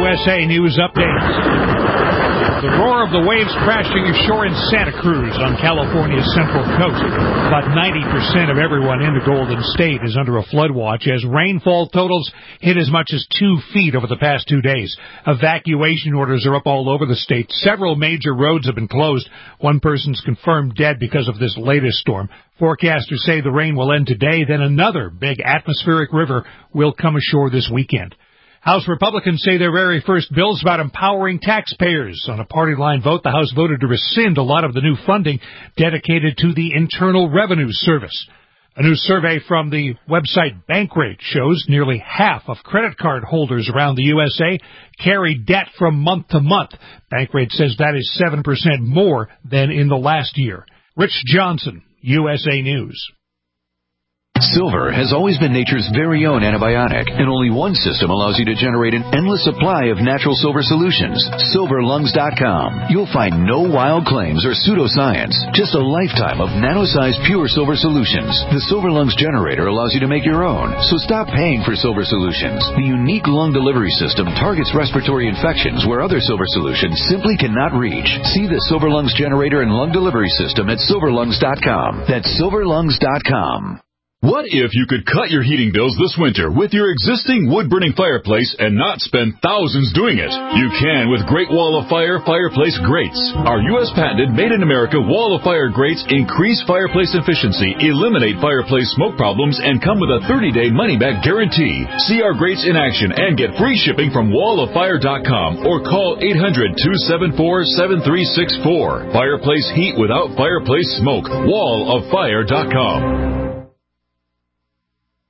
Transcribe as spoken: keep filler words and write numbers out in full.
S A News Update. The roar of the waves crashing ashore in Santa Cruz on California's central coast. About ninety percent of everyone in the Golden State is under a flood watch as rainfall totals hit as much as two feet over the past two days. Evacuation orders are up all over the state. Several major roads have been closed. One person's confirmed dead because of this latest storm. Forecasters say the rain will end today, then another big atmospheric river will come ashore this weekend. House Republicans say their very first bill is about empowering taxpayers. On a party-line vote, the House voted to rescind a lot of the new funding dedicated to the Internal Revenue Service. A new survey from the website Bankrate shows nearly half of credit card holders around the U S A carry debt from month to month. Bankrate says that is seven percent more than in the last year. Rich Johnson, U S A News. Silver has always been nature's very own antibiotic, and only one system allows you to generate an endless supply of natural silver solutions. silver lungs dot com. You'll find no wild claims or pseudoscience, just a lifetime of nano-sized pure silver solutions. The Silver Lungs generator allows you to make your own, so stop paying for silver solutions. The unique lung delivery system targets respiratory infections where other silver solutions simply cannot reach. See the Silver Lungs generator and lung delivery system at silver lungs dot com. That's silver lungs dot com. What if you could cut your heating bills this winter with your existing wood-burning fireplace and not spend thousands doing it? You can with Great Wall of Fire fireplace grates. Our U S patented made-in-America Wall of Fire grates increase fireplace efficiency, eliminate fireplace smoke problems, and come with a thirty-day money-back guarantee. See our grates in action and get free shipping from wall of fire dot com or call eight hundred, two seven four, seven three six four. Fireplace heat without fireplace smoke. wall of fire dot com.